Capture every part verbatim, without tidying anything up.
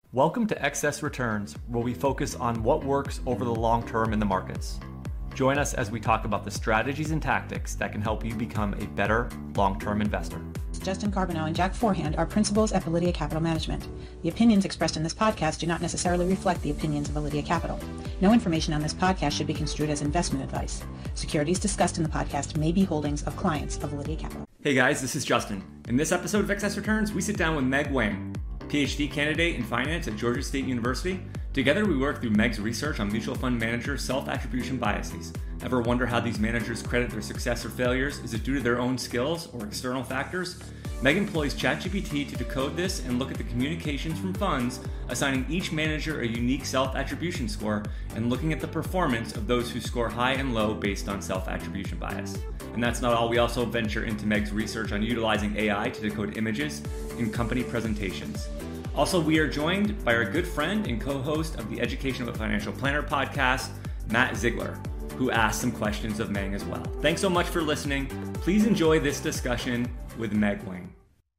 Welcome to Excess Returns, where we focus on what works over the long term in the markets. Join us as we talk about the strategies and tactics that can help you become a better long-term investor. Justin Carbonell and Jack Forehand are principals at Validia Capital Management. The opinions expressed in this podcast do not necessarily reflect the opinions of Validia Capital. No information on this podcast should be construed as investment advice. Securities discussed in the podcast may be holdings of clients of Validia Capital. Hey guys, this is Justin. In this episode of Excess Returns, we sit down with Meg Wang, P H D candidate in finance at Georgia State University. Together, we work through Meg's research on mutual fund managers' self-attribution biases. Ever wonder how these managers credit their success or failures? Is it due to their own skills or external factors? Meg employs ChatGPT to decode this and look at the communications from funds, assigning each manager a unique self-attribution score and looking at the performance of those who score high and low based on self-attribution bias. And that's not all. We also venture into Meg's research on utilizing A I to decode images in company presentations. Also, we are joined by our good friend and co-host of the Education of a Financial Planner podcast, Matt Ziegler, who asked some questions of Meg as well. Thanks so much for listening. Please enjoy this discussion with Meg Wang.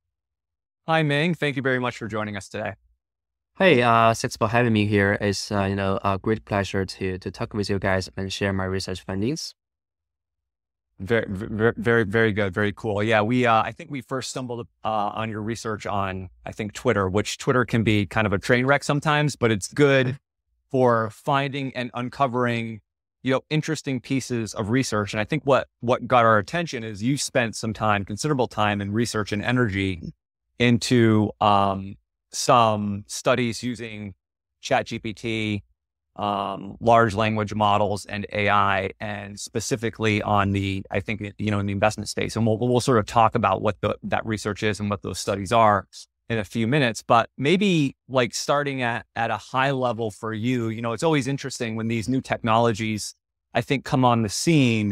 Hi, Meg. Thank you very much for joining us today. Hey, uh, thanks for having me here. It's uh, you know a great pleasure to to talk with you guys and share my research findings. Very, very, very, very good. Very cool. Yeah, we, uh, I think we first stumbled uh, on your research on, I think, Twitter, which Twitter can be kind of a train wreck sometimes, but it's good for finding and uncovering, you know, interesting pieces of research. And I think what, what got our attention is you spent some time, considerable time in research and energy into um, some studies using ChatGPT, Um, large language models and A I, and specifically on the, I think, you know, in the investment space. And we'll, we'll sort of talk about what the, that research is and what those studies are in a few minutes, but maybe like starting at, at a high level for you, you know, it's always interesting when these new technologies, I think, come on the scene,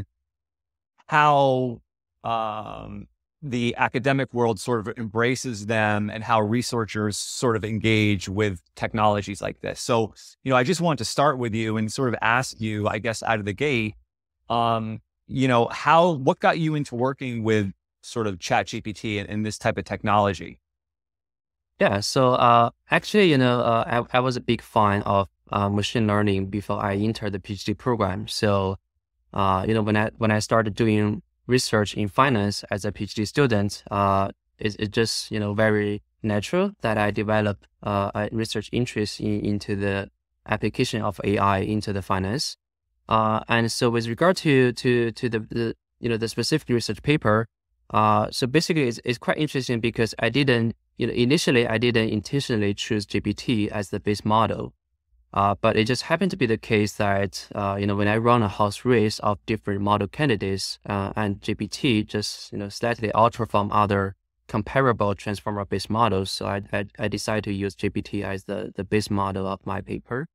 how, um, the academic world sort of embraces them and how researchers sort of engage with technologies like this. So, you know, I just want to start with you and sort of ask you, I guess, out of the gate, um, you know, how, what got you into working with sort of ChatGPT and, and this type of technology? Yeah. So, uh, actually, you know, uh, I, I was a big fan of uh, machine learning before I entered the PhD program. So, uh, you know, when I when I started doing research in finance as a PhD student, uh, it's it just, you know, very natural that I develop uh, a research interest in, into the application of A I into the finance. Uh, and so with regard to, to, to the, the, you know, the specific research paper, uh, so basically it's, it's quite interesting because I didn't, you know, initially I didn't intentionally choose G P T as the base model. Uh, but it just happened to be the case that, uh, you know, when I run a house race of different model candidates, uh, and G P T just, you know, slightly outperform other comparable transformer-based models. So I, I, I decided to use G P T as the, the base model of my paper.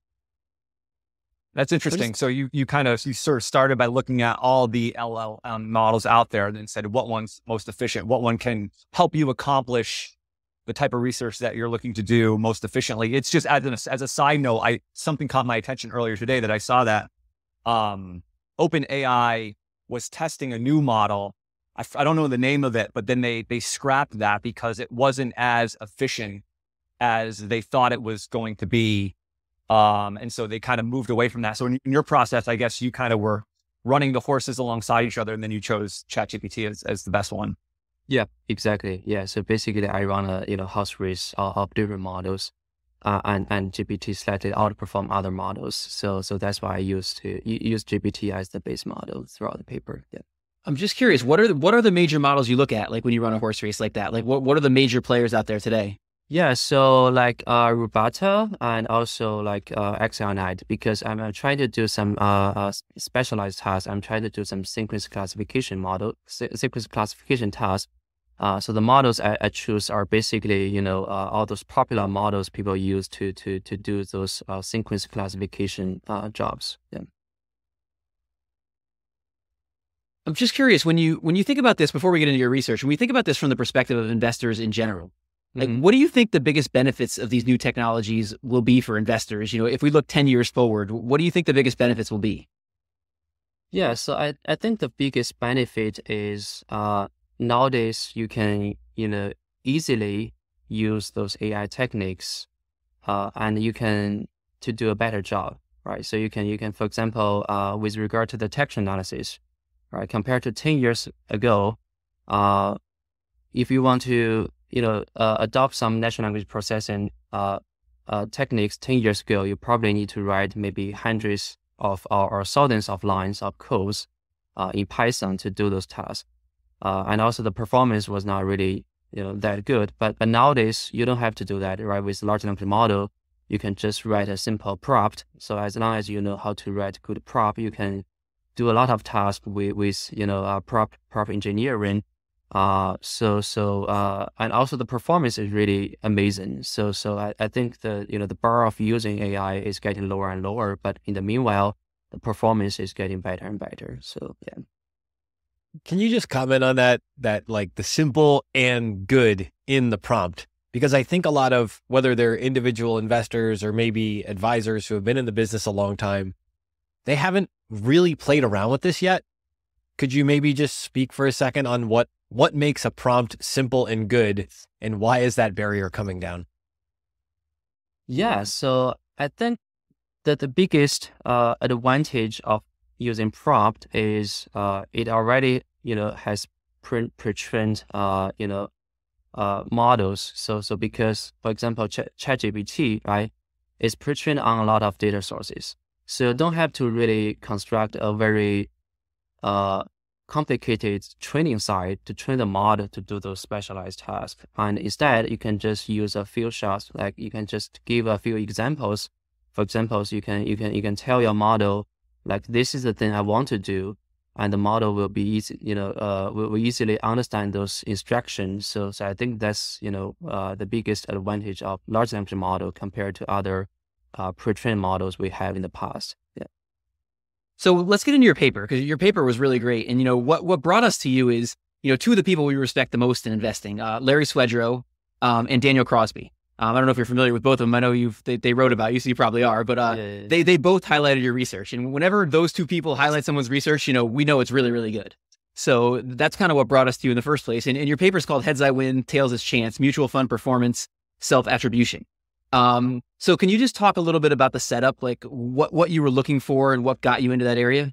That's interesting. So you, you kind of, you sort of started by looking at all the L L M models out there and then said, what one's most efficient? What one can help you accomplish the type of research that you're looking to do most efficiently? It's just as, an, as a side note, I something caught my attention earlier today that I saw that um, OpenAI was testing a new model. I, I don't know the name of it, but then they they scrapped that because it wasn't as efficient as they thought it was going to be. Um, and so they kind of moved away from that. So in, in your process, I guess you kind of were running the horses alongside each other, and then you chose ChatGPT as, as the best one. Yeah, exactly. Yeah. So basically I run a, you know, house race of, of different models, uh, and, and G P T slightly outperform other models. So, so that's why I used to use G P T as the base model throughout the paper. Yeah. I'm just curious, what are the, what are the major models you look at? Like when you run a horse race like that, like what, what are the major players out there today? Yeah. So like, uh, Rubata and also like, uh, Axionite, because I'm, I'm trying to do some, uh, uh, specialized tasks. I'm trying to do some synchronous classification model, sy- synchronous classification tasks. Uh, so the models I, I choose are basically, you know, uh, all those popular models people use to to to do those uh, sequence classification uh, jobs. Yeah. I'm just curious, when you when you think about this, before we get into your research, when we think about this from the perspective of investors in general, like mm-hmm. what do you think the biggest benefits of these new technologies will be for investors? You know, if we look ten years forward, what do you think the biggest benefits will be? Yeah, so I, I think the biggest benefit is uh, nowadays you can, you know, easily use those A I techniques uh, and you can to do a better job, right? So you can you can, for example, uh, with regard to the text analysis, right? Compared to ten years ago, uh, if you want to you know uh, adopt some natural language processing uh, uh, techniques ten years ago, you probably need to write maybe hundreds of or, or thousands of lines of codes uh, in Python to do those tasks, uh, and also the performance was not really you know that good. But but nowadays you don't have to do that, right? With large language model, you can just write a simple prompt. So as long as you know how to write good prompt, you can do a lot of tasks with, with you know uh, prompt prompt engineering. Uh, so so uh, and also the performance is really amazing. So so I, I think the you know the bar of using A I is getting lower and lower, but in the meanwhile, the performance is getting better and better. So yeah. Can you just comment on that, that like the simple and good in the prompt? Because I think a lot of, whether they're individual investors or maybe advisors who have been in the business a long time, they haven't really played around with this yet. Could you maybe just speak for a second on what, what makes a prompt simple and good, and why is that barrier coming down? Yeah, so I think that the biggest uh, advantage of using prompt is uh, it already you know has pre- pre-trained uh, you know uh, models. So so because for example Ch- ChatGPT, right, is pre-trained on a lot of data sources. So you don't have to really construct a very uh, complicated training side to train the model to do those specialized tasks. And instead, you can just use a few shots. Like you can just give a few examples. For example, you can you can you can tell your model like this is the thing I want to do, and the model will be easy. You know, uh, will, will easily understand those instructions. So so I think that's you know uh, the biggest advantage of large language model compared to other uh, pre-trained models we have in the past. Yeah. So let's get into your paper, because your paper was really great. And, you know, what, what brought us to you is, you know, two of the people we respect the most in investing, uh, Larry Swedroe um, and Daniel Crosby. Um, I don't know if you're familiar with both of them. I know you've they, they wrote about you, so you probably are. But uh, yeah, yeah. they they both highlighted your research. And whenever those two people highlight someone's research, you know, we know it's really, really good. So that's kind of what brought us to you in the first place. And, and your paper is called Heads I Win, Tails is Chance, Mutual Fund Performance, Self-Attribution. Um, so can you just talk a little bit about the setup, like what, what you were looking for and what got you into that area?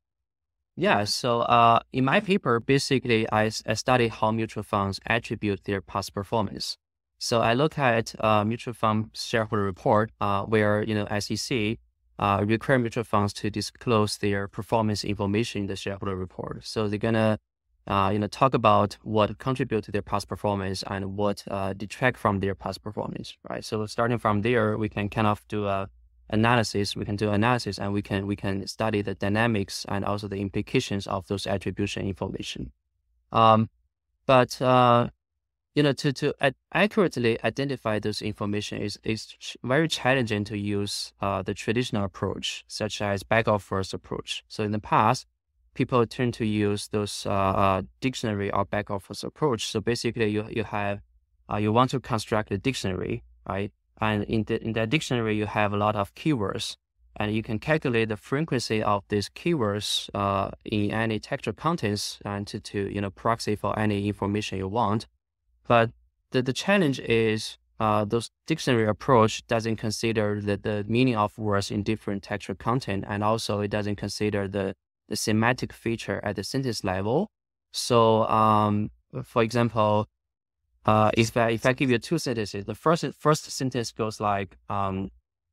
Yeah. So, uh, in my paper, basically I, I study how mutual funds attribute their past performance. So I look at, uh, mutual fund shareholder report, uh, where, you know, S E C, uh, require mutual funds to disclose their performance information in the shareholder report. So they're gonna, Uh, you know, talk about what contribute to their past performance and what uh, detract from their past performance, right? So starting from there, we can kind of do a analysis. We can do analysis, and we can we can study the dynamics and also the implications of those attribution information. Um, but uh, you know, to to ad- accurately identify those information is is ch- very challenging to use uh, the traditional approach, such as backup first approach. So in the past, people tend to use those uh, uh, dictionary or back office approach. So basically, you you have uh, you want to construct a dictionary, right? And in the, in that dictionary, you have a lot of keywords, and you can calculate the frequency of these keywords uh, in any textual contents, and to, to you know proxy for any information you want. But the the challenge is uh, those dictionary approach doesn't consider the the meaning of words in different textual content, and also it doesn't consider the the semantic feature at the sentence level. So, um, for example, uh, if I, if I give you two sentences, the first first sentence goes like, um,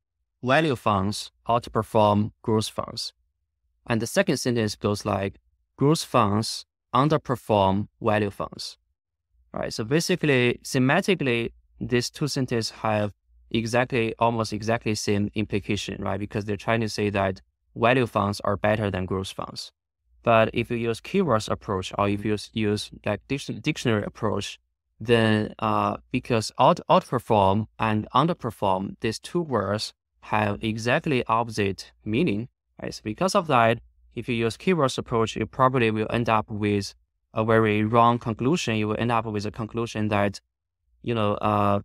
value funds outperform growth funds. And the second sentence goes like, growth funds underperform value funds. Right. So basically, semantically, these two sentences have exactly, almost exactly same implication, right? Because they're trying to say that value funds are better than growth funds. But if you use keywords approach, or if you use, use like dictionary approach, then uh, because out outperform and underperform, these two words have exactly opposite meaning. Right? So because of that, if you use keywords approach, you probably will end up with a very wrong conclusion. You will end up with a conclusion that, you know, uh,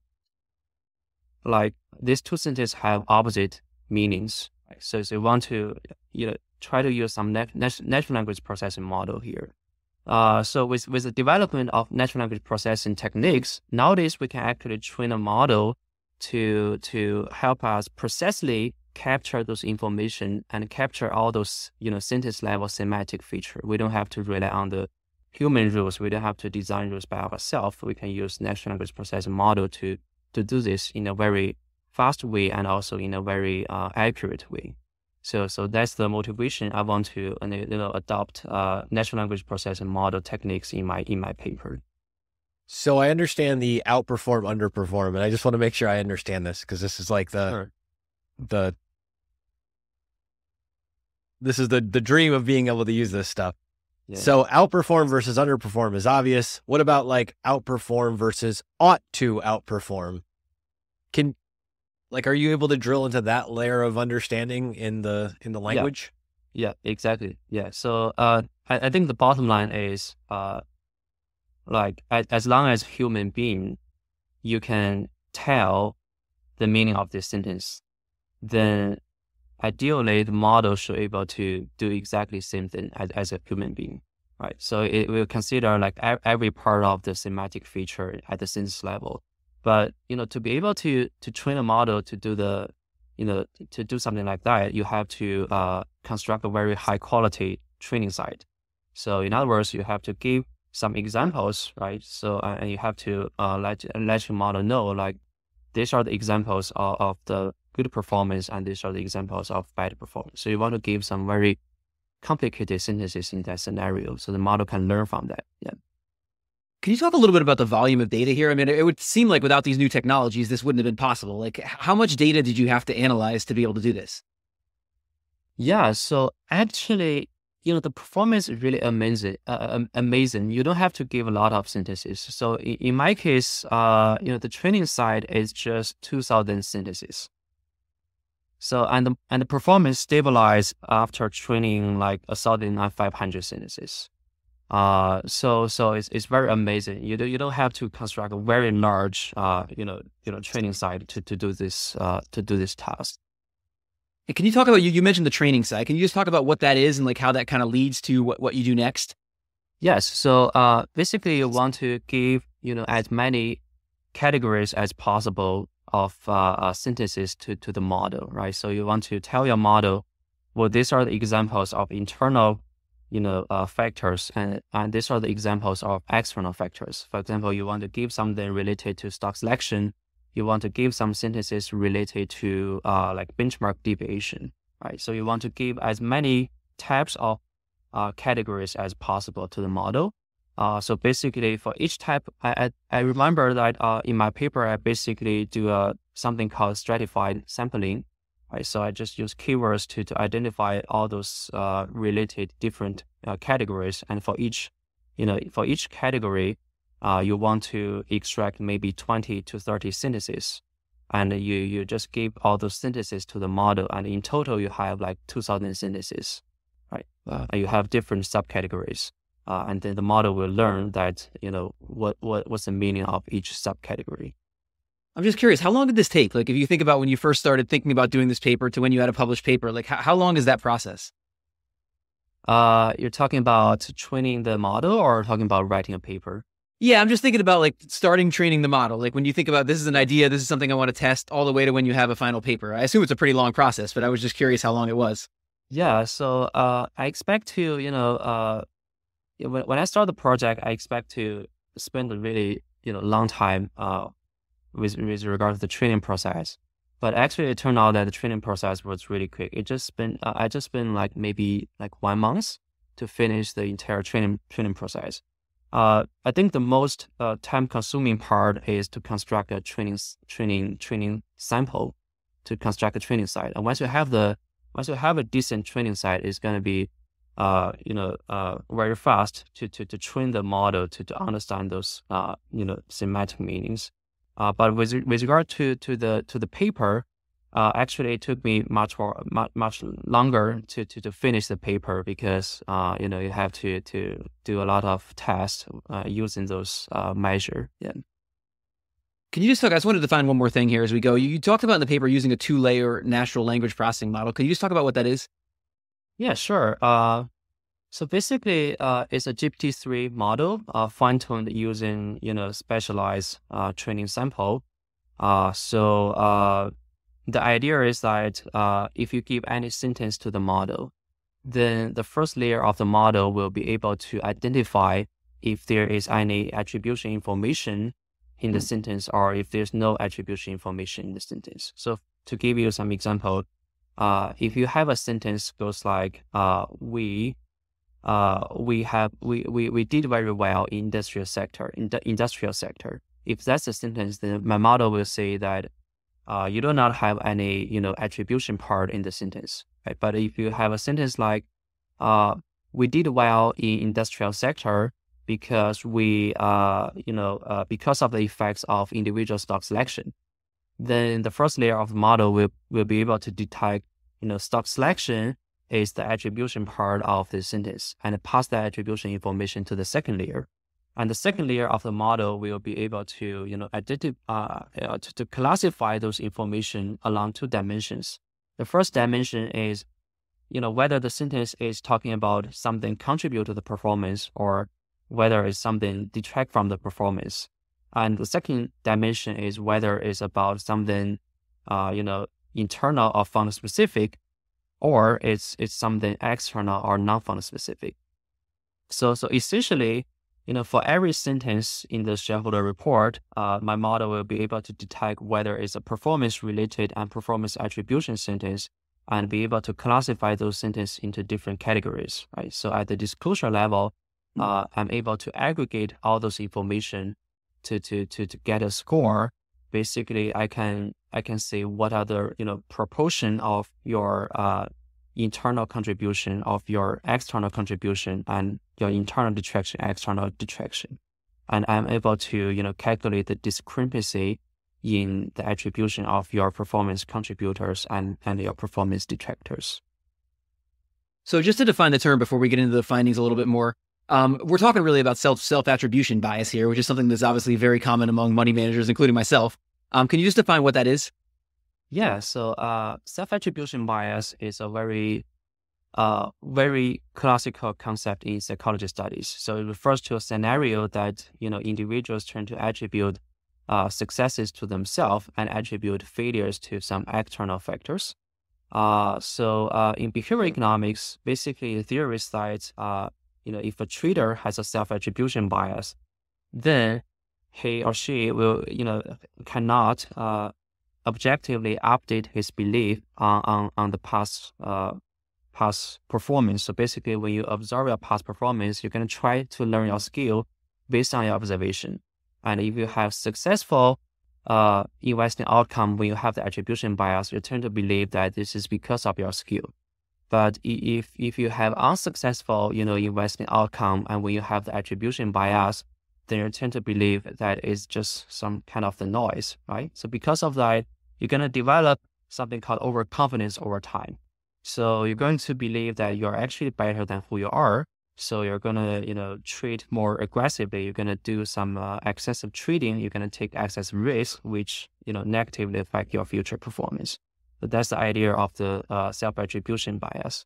like these two sentences have opposite meanings. So, so you want to, you know, try to use some nat- nat- natural language processing model here. Uh, so with, with the development of natural language processing techniques, nowadays we can actually train a model to to help us precisely capture those information and capture all those, you know, sentence level semantic feature. We don't have to rely on the human rules. We don't have to design rules by ourselves. We can use natural language processing model to to do this in a very fast way and also in a very uh, accurate way. So so that's the motivation. I want to uh, you know adopt uh, natural language processing model techniques in my in my paper. So I understand the outperform, underperform, and I just want to make sure I understand this because this is like the Sure. the this is the the dream of being able to use this stuff. Yeah. So outperform versus underperform is obvious. What about like outperform versus ought to outperform? Can like are you able to drill into that layer of understanding in the in the language? Yeah, exactly. Yeah. So uh, I, I think the bottom line is uh, like as, as long as human being, you can tell the meaning of this sentence, then ideally the model should be able to do exactly the same thing as, as a human being, right? So it will consider like e- every part of the semantic feature at the sentence level. But, you know, to be able to to train a model to do the, you know, to do something like that, you have to uh, construct a very high quality training site. So in other words, you have to give some examples, right? So uh, and you have to uh, let let your model know like these are the examples of, of the good performance and these are the examples of bad performance. So you want to give some very complicated sentences in that scenario so the model can learn from that. Yeah. Can you talk a little bit about the volume of data here? I mean, it would seem like without these new technologies, this wouldn't have been possible. Like, how much data did you have to analyze to be able to do this? Yeah. So actually, you know, the performance is really amazing. Uh, amazing. You don't have to give a lot of sentences. So in, in my case, uh, you know, the training side is just two thousand sentences. So and the, and the performance stabilized after training like a thousand five hundred sentences. Uh, so so it's it's very amazing. You don't you don't have to construct a very large uh you know you know training side to to do this uh to do this task. And can you talk about you? You mentioned the training side. Can you just talk about what that is and like how that kind of leads to what, what you do next? Yes. So uh, basically, you want to give you know as many categories as possible of uh, uh, sentences to to the model, right? So you want to tell your model, well, these are the examples of internal, you know, uh, factors, and and these are the examples of external factors. For example, you want to give something related to stock selection. You want to give some sentences related to uh, like benchmark deviation, right? So you want to give as many types of uh, categories as possible to the model. Uh, so basically, for each type, I I, I remember that uh, in my paper, I basically do uh, something called stratified sampling, right? So I just use keywords to to identify all those uh, related different uh, categories, and for each, you know, for each category, uh, you want to extract maybe twenty to thirty sentences, and you you just give all those sentences to the model, and in total you have like two thousand sentences, right? Wow. And you have different subcategories. Uh, and then the model will learn that, you know, what, what what's the meaning of each subcategory. I'm just curious, how long did this take? Like, if you think about when you first started thinking about doing this paper to when you had a published paper, like how, how long is that process? Uh, you're talking about training the model or talking about writing a paper? Yeah, I'm just thinking about like starting training the model. Like when you think about this is an idea, this is something I want to test, all the way to when you have a final paper. I assume it's a pretty long process, but I was just curious how long it was. Yeah, so uh, I expect to, you know, uh, When when I start the project, I expect to spend a really you know long time uh with with regard to the training process. But actually, it turned out that the training process was really quick. It just been uh, I just spent like maybe like one month to finish the entire training training process. Uh, I think the most uh, time consuming part is to construct a training training training sample, to construct a training site. And once you have the once you have a decent training site, it's going to be Uh, you know, uh, very fast to, to, to train the model to, to understand those, uh, you know, semantic meanings. Uh, but with with regard to, to the to the paper, uh, actually it took me much more much, much longer to, to, to finish the paper because uh, you know you have to to do a lot of tests uh, using those uh, measure. Yeah. Can you just talk? I just wanted to find one more thing here as we go. You, you talked about in the paper using a two-layer natural language processing model. Can you just talk about what that is? Yeah, sure. Uh, so basically, uh, it's a G P T three model, uh, fine-tuned using, you know, specialized uh, training sample. Uh, so uh, the idea is that uh, if you give any sentence to the model, then the first layer of the model will be able to identify if there is any attribution information in the sentence or if there's no attribution information in the sentence. So to give you some example, uh, if you have a sentence goes like, uh, we uh, we have we, we, we did very well in industrial sector, in the industrial sector. If that's a sentence, then my model will say that uh, you do not have any, you know, attribution part in the sentence, right? But if you have a sentence like, uh, we did well in industrial sector because we, uh, you know, uh, because of the effects of individual stock selection, then the first layer of the model will, will be able to detect, you know, stock selection is the attribution part of the sentence and pass that attribution information to the second layer. And the second layer of the model will be able to, you know, identify, uh, uh, to, to classify those information along two dimensions. The first dimension is, you know, whether the sentence is talking about something contribute to the performance or whether it's something detract from the performance. And the second dimension is whether it's about something, uh, you know, internal or fund specific, or it's it's something external or non-fund specific. So so essentially, you know, for every sentence in the shareholder report, uh, my model will be able to detect whether it's a performance-related and performance attribution sentence, and be able to classify those sentences into different categories, right? So at the disclosure level, uh, I'm able to aggregate all those information to to to to get a score. Basically, I can I can say what are the, you know, proportion of your uh, internal contribution, of your external contribution, and your internal detraction, external detraction, and I'm able to, you know, calculate the discrepancy in the attribution of your performance contributors and and your performance detractors. So just to define the term before we get into the findings a little bit more, um, we're talking really about self self attribution bias here, which is something that's obviously very common among money managers, including myself. Um, can you just define what that is? Yeah, so uh, self-attribution bias is a very, uh, very classical concept in psychology studies. So it refers to a scenario that, you know, individuals tend to attribute uh, successes to themselves and attribute failures to some external factors. Uh, so uh, in behavioral economics, basically the theory states, uh, you know, if a trader has a self-attribution bias, then he or she will, you know, cannot uh, objectively update his belief on, on, on the past uh, past performance. So basically, when you observe your past performance, you're going to try to learn your skill based on your observation. And if you have successful uh, investing outcome, when you have the attribution bias, you tend to believe that this is because of your skill. But if if you have unsuccessful, you know, investment outcome, and when you have the attribution bias, then you tend to believe that it's just some kind of the noise, right? So because of that, you're going to develop something called overconfidence over time. So you're going to believe that you're actually better than who you are. So you're going to, you know, trade more aggressively. You're going to do some uh, excessive trading. You're going to take excess risk, which, you know, negatively affect your future performance. But that's the idea of the uh, self-attribution bias.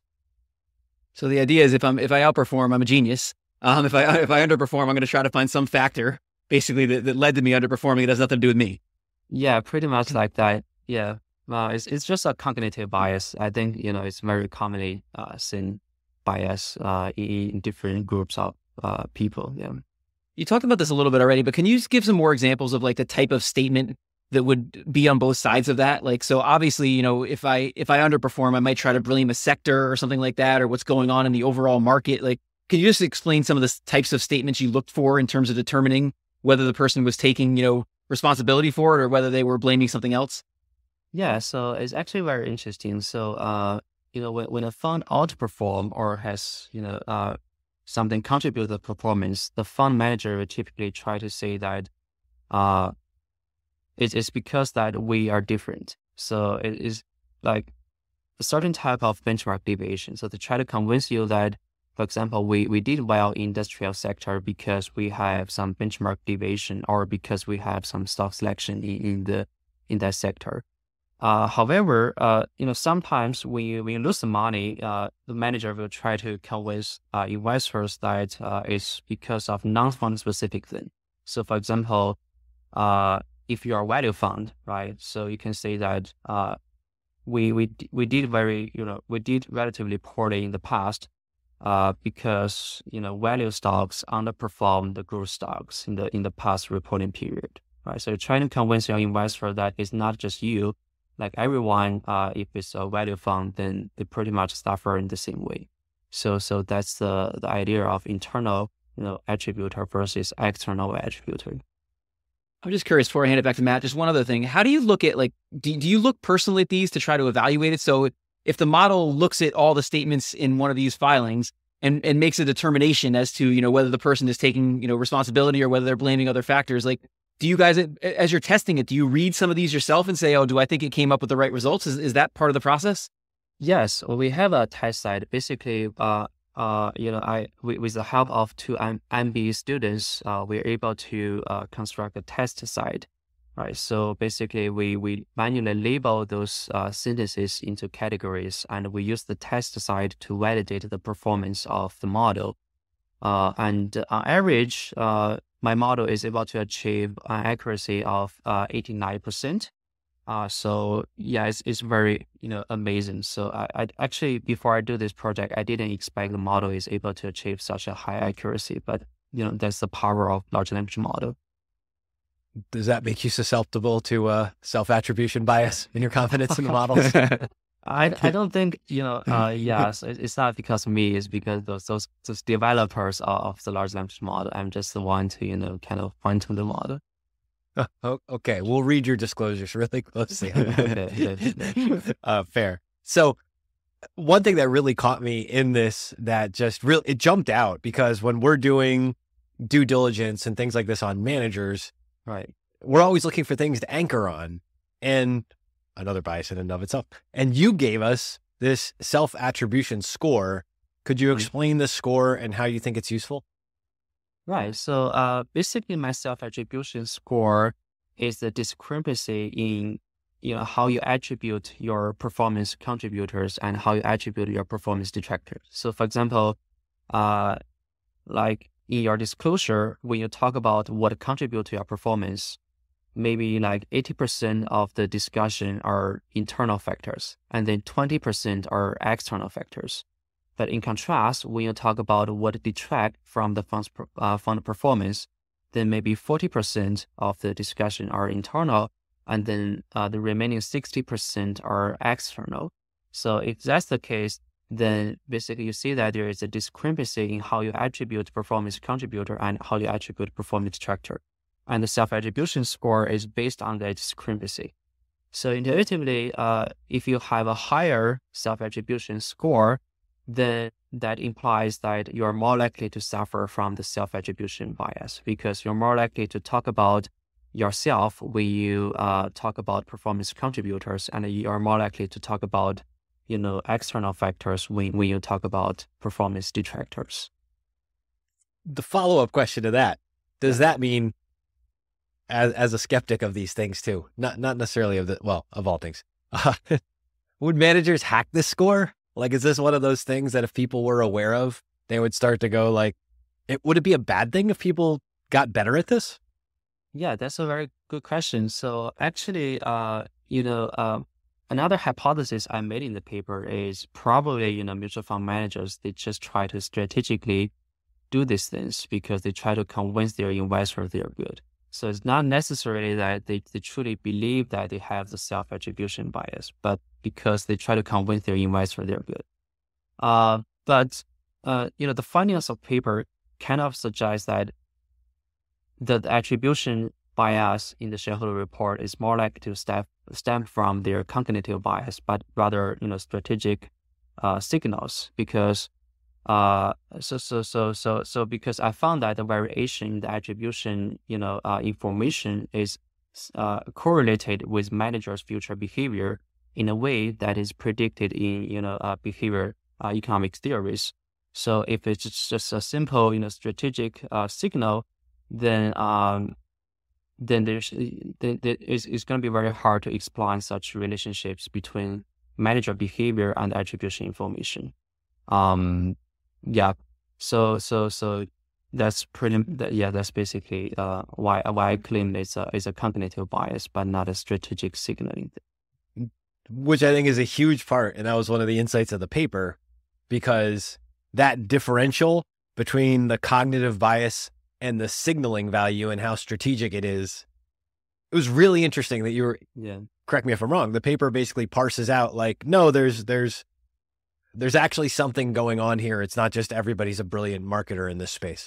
So the idea is if I'm if I outperform, I'm a genius. Um, if I if I underperform, I'm going to try to find some factor basically that, that led to me underperforming. It has nothing to do with me. Yeah, pretty much like that. Yeah, well, it's it's just a cognitive bias. I think, you know, it's very commonly uh, seen bias uh, in, in different groups of uh, people. Yeah. You talked about this a little bit already, but can you just give some more examples of like the type of statement that would be on both sides of that? Like, so obviously, you know, if I if I underperform, I might try to blame a sector or something like that, or what's going on in the overall market. Like, can you just explain some of the types of statements you looked for in terms of determining whether the person was taking, you know, responsibility for it or whether they were blaming something else? Yeah, so it's actually very interesting. So, uh, you know, when, when a fund outperform or has, you know, uh, something contribute to the performance, the fund manager will typically try to say that uh, it, it's because that we are different. So it is like a certain type of benchmark deviation. So to try to convince you that, for example, we, we did well in industrial sector because we have some benchmark deviation or because we have some stock selection in, in the in that sector. Uh, however, uh, you know, sometimes when you, when you lose the money, uh, the manager will try to convince uh, investors that uh, it's because of non-fund specific thing. So, for example, uh, if you are a value fund, right? So you can say that uh, we we we did very you know we did relatively poorly in the past, uh, because you know value stocks underperformed the growth stocks in the in the past reporting period, right? So you're trying to convince your investor that it's not just you, like everyone. Uh, if it's a value fund, then they pretty much suffer in the same way. So so that's the the idea of internal you know attributor versus external attributor. I'm just curious before I hand it back to Matt, just one other thing. How do you look at, like, do, do you look personally at these to try to evaluate it? So if the model looks at all the statements in one of these filings and, and makes a determination as to, you know, whether the person is taking, you know, responsibility or whether they're blaming other factors, like, do you guys, as you're testing it, do you read some of these yourself and say, oh, do I think it came up with the right results? Is, is that part of the process? Yes, we have a test site. Basically, uh, uh, you know, I with, with the help of two M B A students, uh, we're able to uh, construct a test site, right? So basically, we we manually label those uh, sentences into categories, and we use the test site to validate the performance of the model. Uh, and on average, uh, my model is able to achieve an accuracy of uh, eighty-nine percent. Uh, so yeah, it's, it's very, you know, amazing. So I, I actually, before I do this project, I didn't expect the model is able to achieve such a high accuracy, but you know, that's the power of large language model. Does that make you susceptible to uh, self-attribution bias in your confidence in the models? I, I don't think, you know, uh, yes, it, it's not because of me, it's because those, those, those developers of the large language model. I'm just the one to, you know, kind of fine tune the model. Oh, okay, we'll read your disclosures really closely. uh, fair. So one thing that really caught me in this that just really, it jumped out because when we're doing due diligence and things like this on managers, right, we're always looking for things to anchor on, and another bias in and of itself. And you gave us this self-attribution score. Could you explain the score and how you think it's useful? Right. So uh, basically, my self-attribution score is the discrepancy in you know how you attribute your performance contributors and how you attribute your performance detractors. So, for example, uh, like in your disclosure, when you talk about what contribute to your performance, maybe like eighty percent of the discussion are internal factors, and then twenty percent are external factors. But in contrast, when you talk about what detract from the fund's uh, fund performance, then maybe forty percent of the discussion are internal, and then uh, the remaining sixty percent are external. So if that's the case, then basically you see that there is a discrepancy in how you attribute performance contributor and how you attribute performance detractor. And the self-attribution score is based on that discrepancy. So intuitively, uh, if you have a higher self-attribution score, then that implies that you're more likely to suffer from the self-attribution bias because you're more likely to talk about yourself when you uh, talk about performance contributors, and you're more likely to talk about, you know, external factors when, when you talk about performance detractors. The follow-up question to that, does that mean, as as a skeptic of these things too, not not necessarily of the, well, of all things, uh, would managers hack this score? Like, is this one of those things that if people were aware of, they would start to go like, it, would it be a bad thing if people got better at this? Yeah, that's a very good question. So actually, uh, you know, uh, another hypothesis I made in the paper is probably, you know, mutual fund managers, they just try to strategically do these things because they try to convince their investors they're good. So it's not necessarily that they, they truly believe that they have the self-attribution bias, but because they try to convince their investor they're good. Uh, but, uh, you know, the findings of paper kind of suggest that the, the attribution bias in the shareholder report is more likely to stem, stem from their cognitive bias, but rather, you know, strategic uh, signals because Uh, so, so, so, so, so, because I found that the variation in the attribution, you know, uh, information is uh, correlated with managers' future behavior in a way that is predicted in, you know, uh, behavior uh, economics theories. So, if it's just a simple, you know, strategic uh, signal, then, um, then there's, then it's, it's going to be very hard to explain such relationships between manager behavior and attribution information. Um. Yeah. So, so, so that's pretty. That, yeah, that's basically uh, why why I claim it's a it's a cognitive bias, but not a strategic signaling. Which I think is a huge part, and that was one of the insights of the paper, because that differential between the cognitive bias and the signaling value and how strategic it is, it was really interesting that you were. Yeah. Correct me if I'm wrong. The paper basically parses out like, no, there's there's there's actually something going on here. It's not just everybody's a brilliant marketer in this space.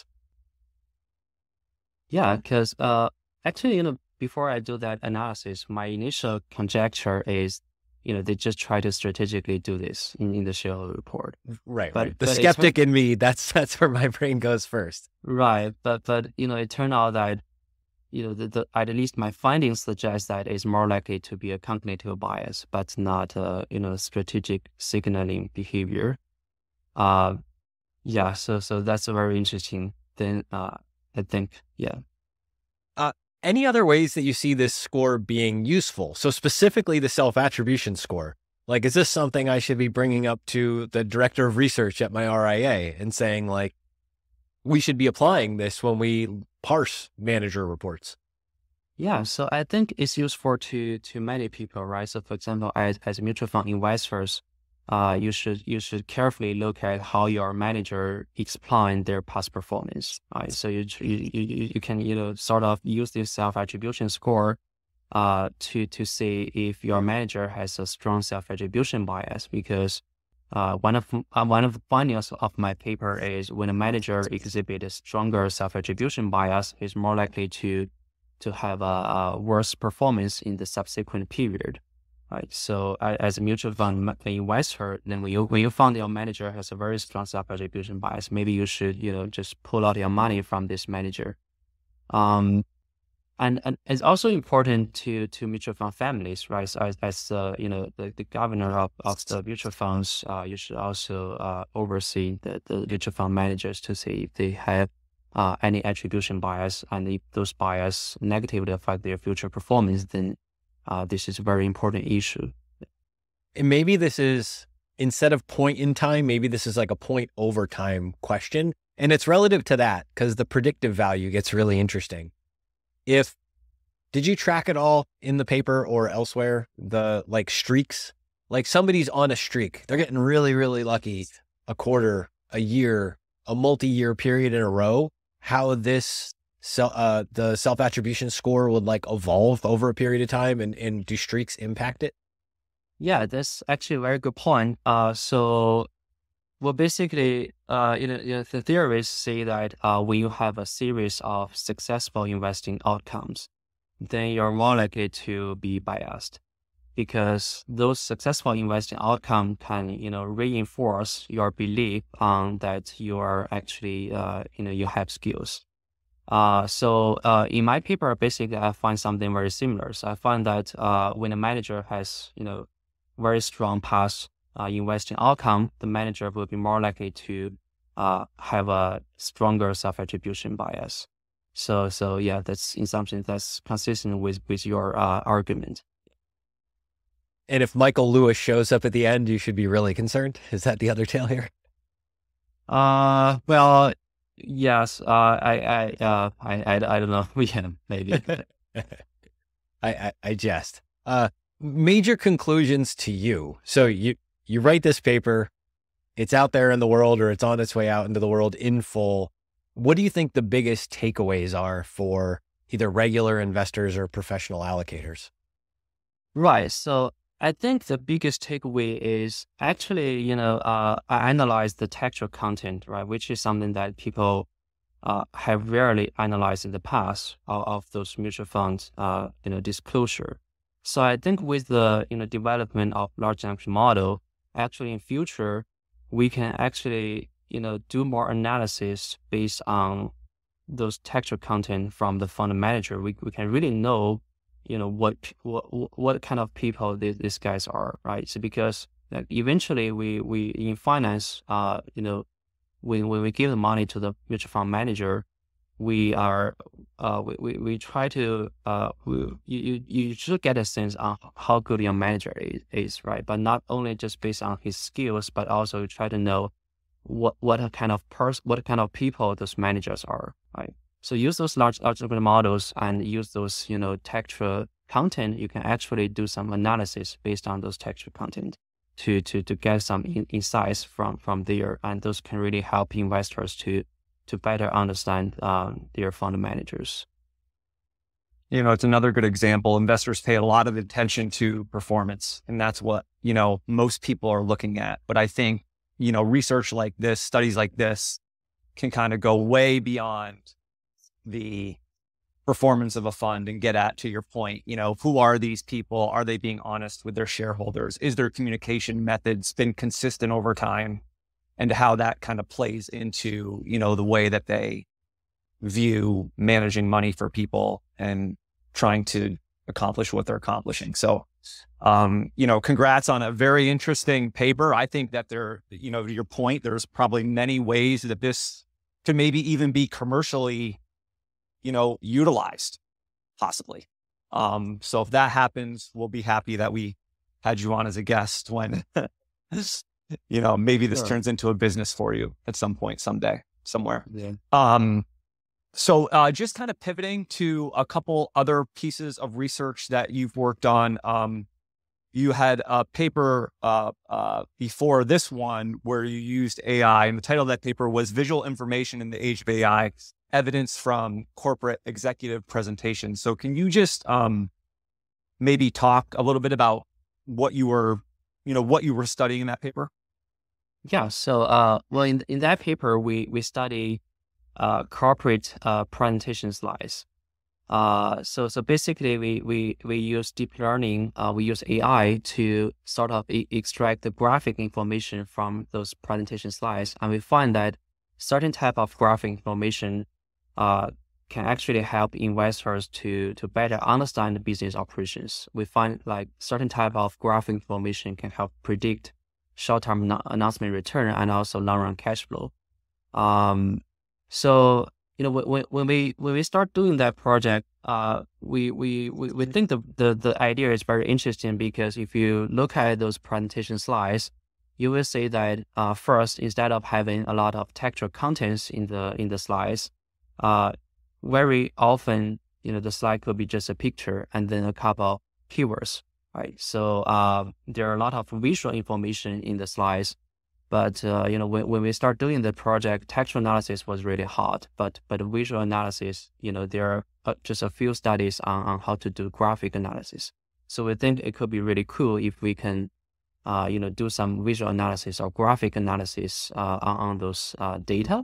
Yeah, because uh, actually, you know, before I do that analysis, my initial conjecture is, you know, they just try to strategically do this in, in the shareholder report. Right, but, right. The but skeptic in me, that's that's where my brain goes first. Right, but but you know, it turned out that, you know, the, the at least my findings suggest that it's more likely to be a cognitive bias, but not uh, you know, strategic signaling behavior. Uh, yeah. So so that's a very interesting thing. Uh, I think. Yeah. Uh, any other ways that you see this score being useful? So specifically the self-attribution score. Like, is this something I should be bringing up to the director of research at my R I A and saying, like, we should be applying this when we parse manager reports? Yeah, so I think it's useful to to many people, right? So, for example, as as mutual fund investors, uh, you should you should carefully look at how your manager explain their past performance, right? So you you you, you can, you know, sort of use this self attribution score, uh, to to see if your manager has a strong self attribution bias, because Uh, one of uh, one of the findings of my paper is when a manager exhibits a stronger self-attribution bias, is more likely to to have a, a worse performance in the subsequent period, right? So, uh, as a mutual fund investor, then when you when you found your manager has a very strong self-attribution bias, maybe you should, you know, just pull out your money from this manager. Um, And, and it's also important to, to mutual fund families, right? So as, as uh, you know, the, the governor of, of the mutual funds, uh, you should also uh, oversee the, the mutual fund managers to see if they have uh, any attribution bias, and if those bias negatively affect their future performance, then uh, this is a very important issue. And maybe this is, instead of point in time, maybe this is like a point over time question. And it's relative to that, because the predictive value gets really interesting. If, did you track it all in the paper or elsewhere, the like streaks? Like somebody's on a streak, they're getting really, really lucky a quarter, a year, a multi-year period in a row, how this, so, uh, the self-attribution score would like evolve over a period of time, and, and do streaks impact it? Yeah, that's actually a very good point. Uh, so, well, basically, uh, you know, you know, the theorists say that uh, when you have a series of successful investing outcomes, then you're more likely to be biased, because those successful investing outcomes can, you know, reinforce your belief on that you are actually, uh, you know, you have skills. Uh, so uh, in my paper, basically, I find something very similar. So I find that uh, when a manager has, you know, very strong past Uh, investing outcome, the manager will be more likely to uh, have a stronger self-attribution bias. So, so yeah, that's in something that's consistent with with your uh, argument. And if Michael Lewis shows up at the end, you should be really concerned. Is that the other tale here? Uh, well, yes. Uh, I, I, uh, I, I, I don't know. Yeah, maybe. I, I, I jest. Uh, major conclusions to you. So you. You write this paper, it's out there in the world, or it's on its way out into the world in full. What do you think the biggest takeaways are for either regular investors or professional allocators? Right. So I think the biggest takeaway is actually, you know, uh, I analyzed the textual content, right, which is something that people uh, have rarely analyzed in the past of, of those mutual funds, uh, you know, disclosure. So I think with the, you know, development of large language model, actually in future, we can actually, you know, do more analysis based on those textual content from the fund manager. We we can really know, you know, what what what kind of people these, these guys are, right? So because like, eventually we we in finance, uh, you know, when when we give the money to the mutual fund manager, we are uh we, we, we try to uh we, you you should get a sense on how good your manager is, is, right? But not only just based on his skills, but also try to know what what kind of pers- what kind of people those managers are, right? So use those large large language models and use those, you know, textual content. You can actually do some analysis based on those textual content to to to get some in, insights from from there, and those can really help investors to to better understand um, their fund managers. You know, it's another good example. Investors pay a lot of attention to performance, and that's what, you know, most people are looking at. But I think, you know, research like this, studies like this can kind of go way beyond the performance of a fund and get at, to your point, you know, who are these people? Are they being honest with their shareholders? Is their communication methods been consistent over time? And how that kind of plays into, you know, the way that they view managing money for people and trying to accomplish what they're accomplishing. So, um, you know, congrats on a very interesting paper. I think that there, you know, to your point, there's probably many ways that this could maybe even be commercially, you know, utilized, possibly. Um, so if that happens, we'll be happy that we had you on as a guest when, you know, maybe this Sure. turns into a business for you at some point, someday, somewhere. Yeah. Um, so uh, just kind of pivoting to a couple other pieces of research that you've worked on. Um, you had a paper uh, uh, before this one where you used A I, and the title of that paper was Visual Information in the Age of A I, Evidence from Corporate Executive Presentations. So can you just um, maybe talk a little bit about what you were, you know, what you were studying in that paper? Yeah. So, uh, well, in in that paper, we we study uh, corporate uh, presentation slides. Uh, so so basically, we we we use deep learning. Uh, we use A I to sort of e- extract the graphic information from those presentation slides, and we find that certain type of graphic information uh, can actually help investors to to better understand the business operations. We find like certain type of graphic information can help predict short-term no- announcement return and also long-run cash flow. Um, so you know when when we when we start doing that project, uh, we we we, we think the, the the idea is very interesting, because if you look at those presentation slides, you will see that uh, first, instead of having a lot of textual contents in the in the slides, uh, very often, you know, the slide could be just a picture and then a couple keywords, right? So uh, there are a lot of visual information in the slides, but uh, you know, when, when we start doing the project, textual analysis was really hard, but but visual analysis, you know, there are uh, just a few studies on, on how to do graphic analysis. So we think it could be really cool if we can Uh, you know, do some visual analysis or graphic analysis uh, on, on those uh, data.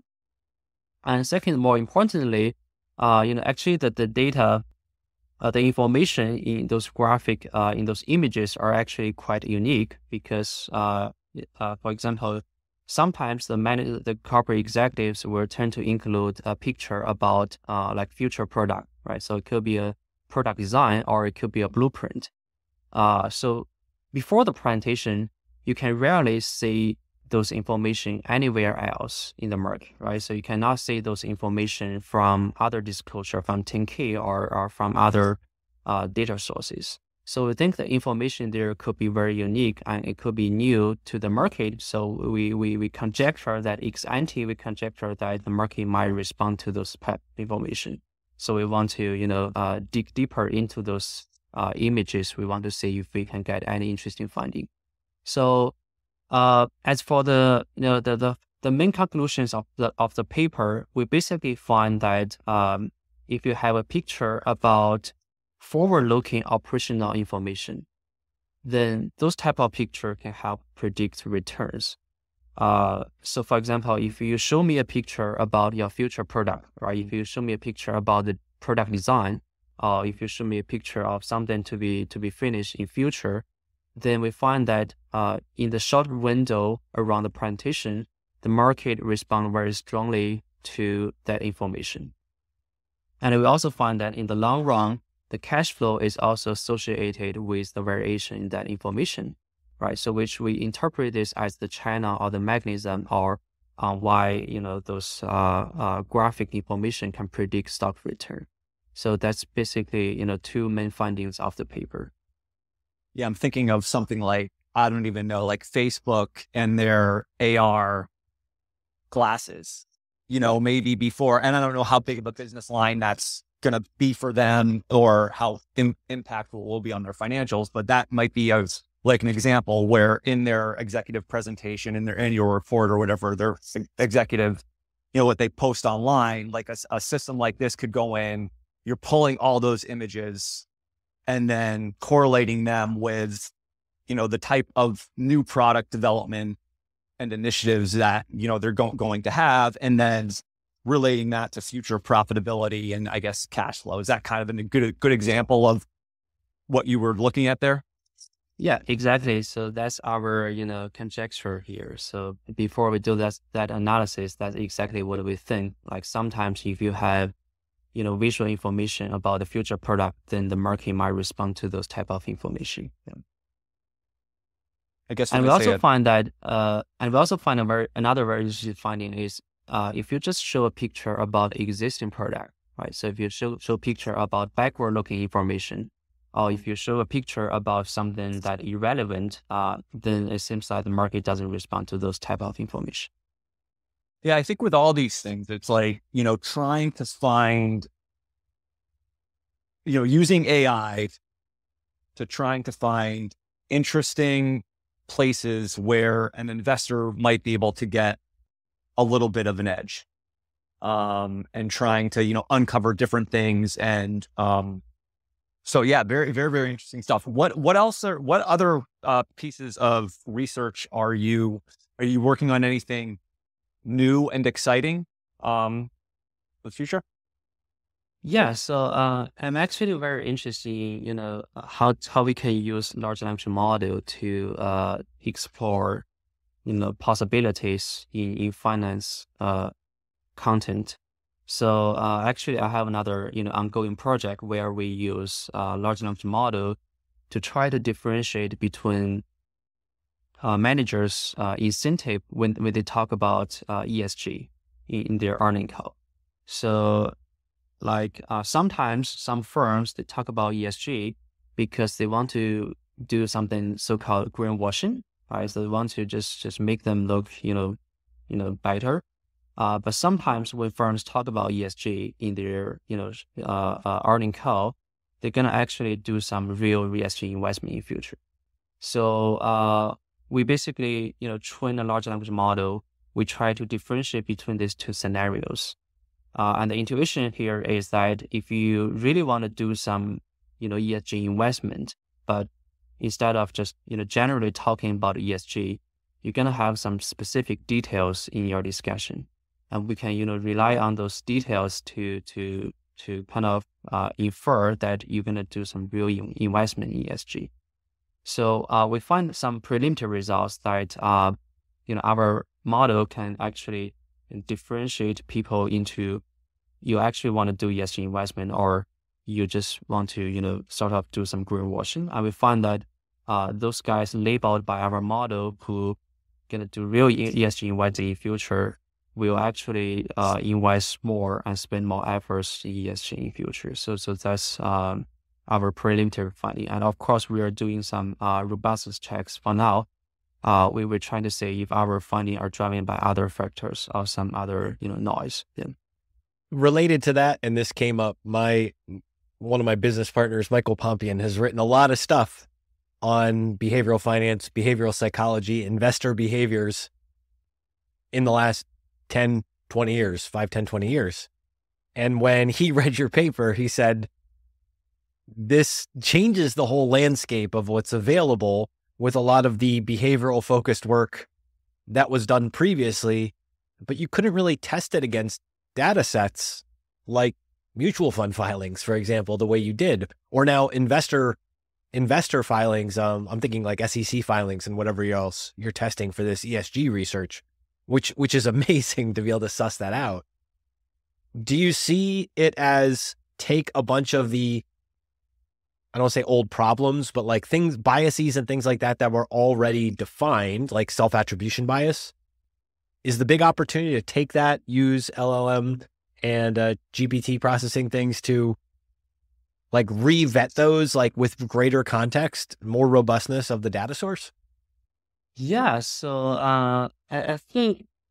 And second, more importantly, uh, you know, actually the, the data, uh, the information in those graphic, uh, in those images are actually quite unique, because, uh, uh, for example, sometimes the man- the corporate executives will tend to include a picture about uh, like future product, right? So it could be a product design or it could be a blueprint. Uh, so before the presentation, you can rarely see those information anywhere else in the market, right? So you cannot see those information from other disclosure, from ten K or, or from other uh, data sources. So we think the information there could be very unique and it could be new to the market. So we we, we conjecture that ex ante, we conjecture that the market might respond to those type of information. So we want to, you know, uh, dig deeper into those Uh, images. We want to see if we can get any interesting finding. So, uh, as for the you know the, the the main conclusions of the of the paper, we basically find that um, if you have a picture about forward-looking operational information, then those type of picture can help predict returns. Uh, so, for example, if you show me a picture about your future product, right? If you show me a picture about the product design, or if you show me a picture of something to be to be finished in future, then we find that uh, in the short window around the presentation, the market respond very strongly to that information. And we also find that in the long run, the cash flow is also associated with the variation in that information, right? So which we interpret this as the channel or the mechanism, or uh, why, you know, those uh, uh, graphic information can predict stock return. So that's basically, you know, two main findings of the paper. Yeah, I'm thinking of something like, I don't even know, like Facebook and their A R glasses, you know, maybe before, and I don't know how big of a business line that's going to be for them or how im- impactful it will be on their financials, but that might be a, like an example where in their executive presentation, in their annual report or whatever, their executive, you know, what they post online, like a, a system like this could go in, you're pulling all those images and then correlating them with, you know, the type of new product development and initiatives that, you know, they're go- going to have, and then relating that to future profitability and I guess cash flow. Is that kind of a good, good example of what you were looking at there? Yeah, exactly. So that's our, you know, conjecture here. So before we do that, that analysis, that's exactly what we think. Like sometimes if you have, you know, visual information about the future product, then the market might respond to those type of information. Yeah. I guess, and we also find that, uh, and we also find a very, another very interesting finding is, uh, if you just show a picture about existing product, right? So if you show, show a picture about backward looking information, or if you show a picture about something that irrelevant, uh, then it seems like the market doesn't respond to those type of information. Yeah, I think with all these things, it's like, you know, trying to find, you know, using A I to trying to find interesting places where an investor might be able to get a little bit of an edge, um, and trying to, you know, uncover different things. And, um, so yeah, very, very, very interesting stuff. What, what else are, what other, uh, pieces of research are you, are you working on anything new and exciting, um, for the future? Yeah, so uh, I'm actually very interested in, you know, how how we can use large language model to uh, explore, you know, possibilities in, in finance uh, content. So uh, actually, I have another, you know, ongoing project where we use uh, large language model to try to differentiate between uh, managers' uh, incentive when when they talk about uh, E S G in, in their earning call. So like uh, sometimes some firms, they talk about E S G because they want to do something so-called greenwashing, right? So they want to just just make them look, you know, you know, better. Uh, but sometimes when firms talk about E S G in their, you know, uh, uh, earning call, they're gonna actually do some real E S G investment in future. So uh, we basically, you know, train a large language model. We try to differentiate between these two scenarios. Uh, and the intuition here is that if you really want to do some, you know, E S G investment, but instead of just, you know, generally talking about E S G, you're going to have some specific details in your discussion. And we can, you know, rely on those details to, to, to kind of uh, infer that you're going to do some real investment in E S G. So uh, we find some preliminary results that, uh, you know, our model can actually differentiate people into you actually want to do E S G investment or you just want to, you know, sort of do some greenwashing. And we find that uh, those guys labeled by our model who going to do real E S G investing in future will actually uh, invest more and spend more efforts in E S G in future. So, so that's um, our preliminary finding. And of course, we are doing some uh, robustness checks for now. Uh, we were trying to say if our findings are driven by other factors or some other, you know, noise. Yeah. Related to that, and this came up, my one of my business partners, Michael Pompian, has written a lot of stuff on behavioral finance, behavioral psychology, investor behaviors in the last ten, twenty years, five, ten, twenty years. And when he read your paper, he said, this changes the whole landscape of what's available with a lot of the behavioral focused work that was done previously, but you couldn't really test it against data sets like mutual fund filings, for example, the way you did, or now investor investor filings. Um, I'm thinking like S E C filings and whatever else you're testing for this E S G research, which which is amazing to be able to suss that out. Do you see it as take a bunch of the, I don't say old problems, but like things, biases and things like that that were already defined, like self-attribution bias? Is the big opportunity to take that, use L L M and uh, G P T processing things to like re-vet those like with greater context, more robustness of the data source? Yeah. So uh, I, I think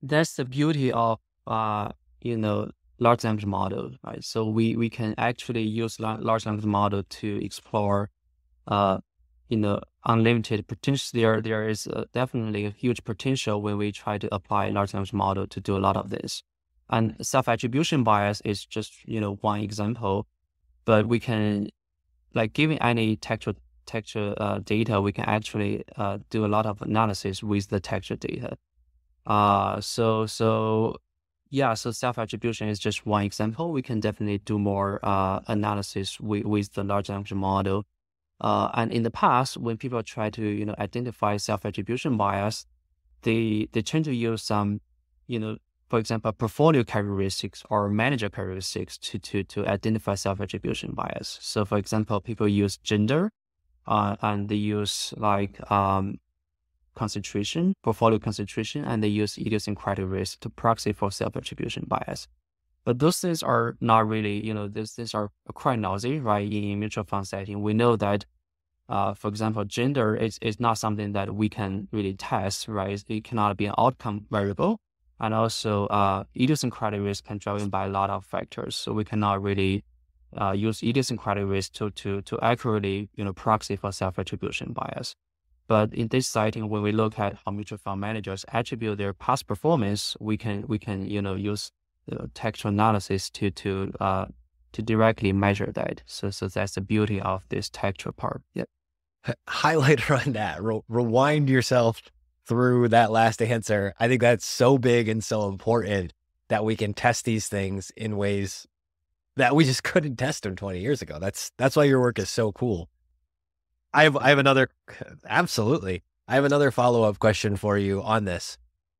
That's the beauty of, uh, you know, large language model, right? So we, we can actually use la- large language model to explore, uh, you know, unlimited potential. There, there is uh, definitely a huge potential when we try to apply large language model to do a lot of this. And self-attribution bias is just, you know, one example, but we can, like, giving any textual texture uh, data, we can actually uh, do a lot of analysis with the texture data. Uh, so, so yeah, so self-attribution is just one example. We can definitely do more uh, analysis with, with the large language model. Uh, and in the past, when people try to, you know, identify self-attribution bias, they they tend to use some, you know, for example, portfolio characteristics or manager characteristics to to to identify self-attribution bias. So, for example, people use gender, uh, and they use like um, concentration, portfolio concentration, and they use idiosyncratic risk to proxy for self-attribution bias. But those things are not really, you know, these things are quite noisy, right? In mutual fund setting, we know that, uh, for example, gender is, is not something that we can really test, right? It cannot be an outcome variable. And also, uh, idiosyncratic risk can driven by a lot of factors. So we cannot really uh, use idiosyncratic risk to, to, to accurately, you know, proxy for self-attribution bias. But in this setting, when we look at how mutual fund managers attribute their past performance, we can, we can, you know, use Uh, textual analysis to to uh to directly measure that. So so that's the beauty of this textual part. Yeah. Highlighter on that. Re- rewind yourself through that last answer. I think that's so big and so important that we can test these things in ways that we just couldn't test them twenty years ago. That's that's why your work is so cool. I have I have another absolutely. I have another follow-up question for you on this.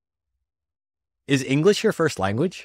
Is English your first language?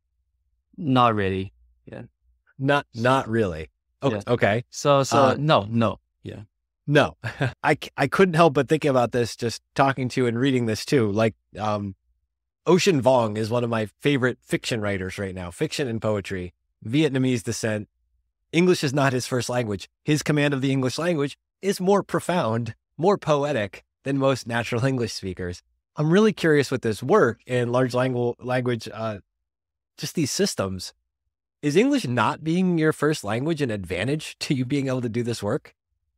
Not really. Yeah. Not, not really. Okay. Yeah. okay. So, so Uh, no, no. Yeah. No, I, I couldn't help but thinking about this, just talking to and reading this too. Like, um, Ocean Vuong is one of my favorite fiction writers right now, fiction and poetry, Vietnamese descent. English is not his first language. His command of the English language is more profound, more poetic than most natural English speakers. I'm really curious with this work in large language, language, uh, just these systems. Is English not being your first language an advantage to you being able to do this work?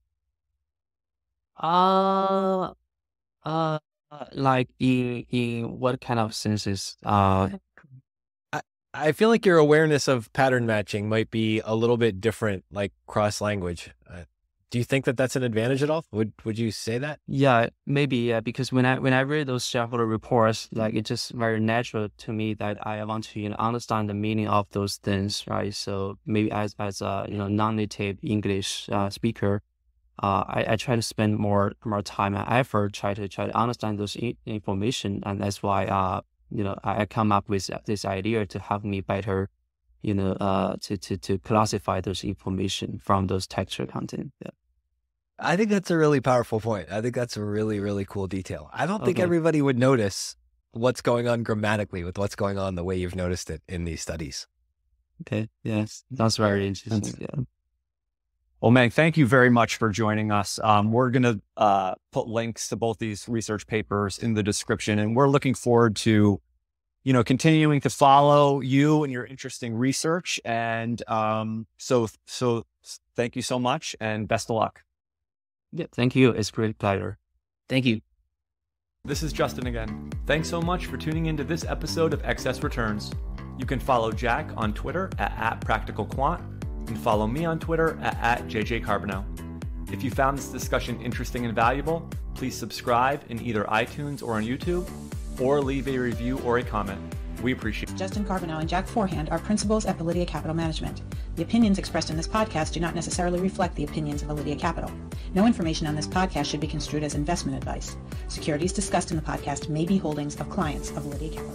Uh, uh, like in in what kind of senses? Uh, I, I feel like your awareness of pattern matching might be a little bit different, like cross language. Uh, do you think that that's an advantage at all? Would Would you say that? yeah, maybe yeah. Because when I when I read those shareholder reports, like it's just very natural to me that I want to, you know, understand the meaning of those things, right? So maybe as as a, you know, non-native English uh, speaker, uh, I, I try to spend more more time and effort try to try to understand those I- information, and that's why uh you know I, I come up with this idea to help me better, you know, uh to to to classify those information from those textual content. Yeah. I think that's a really powerful point. I think that's a really, really cool detail. I don't think Okay. everybody would notice what's going on grammatically with what's going on the way you've noticed it in these studies. Okay. Yes, that's very interesting. Yeah. Well, Meg, thank you very much for joining us. Um, we're going to uh, put links to both these research papers in the description, and we're looking forward to, you know, continuing to follow you and your interesting research. And um, so, so thank you so much, and best of luck. Yeah. Thank you. It's a great pleasure. Thank you. This is Justin again. Thanks so much for tuning into this episode of Excess Returns. You can follow Jack on Twitter at, at PracticalQuant and follow me on Twitter at, at J J Carbonell. If you found this discussion interesting and valuable, please subscribe in either iTunes or on YouTube, or leave a review or a comment. We appreciate it. Justin Carbonell and Jack Forehand are principals at Validia Capital Management. The opinions expressed in this podcast do not necessarily reflect the opinions of Validia Capital. No information on this podcast should be construed as investment advice. Securities discussed in the podcast may be holdings of clients of Validia Capital.